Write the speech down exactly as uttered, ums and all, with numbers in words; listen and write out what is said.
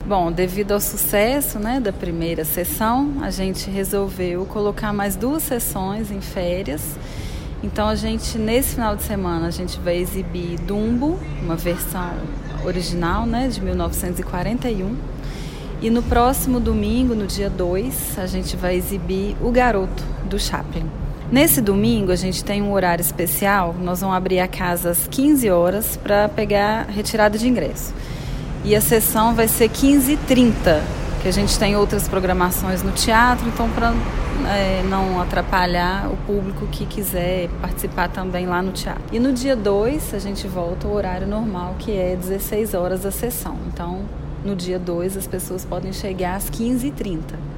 Bom, devido ao sucesso, né, da primeira sessão, a gente resolveu colocar mais duas sessões em férias. Então, a gente, nesse final de semana, a gente vai exibir Dumbo, uma versão original, né, de mil novecentos e quarenta e um. E no próximo domingo, no dia dois, a gente vai exibir O Garoto, do Chaplin. Nesse domingo, a gente tem um horário especial. Nós vamos abrir a casa às quinze horas para pegar retirada de ingresso. E a sessão vai ser quinze e trinta, que a gente tem outras programações no teatro, então para é, não atrapalhar o público que quiser participar também lá no teatro. E no dia dois, a gente volta ao horário normal, que é dezesseis horas a sessão. Então, no dia dois, as pessoas podem chegar às quinze e trinta.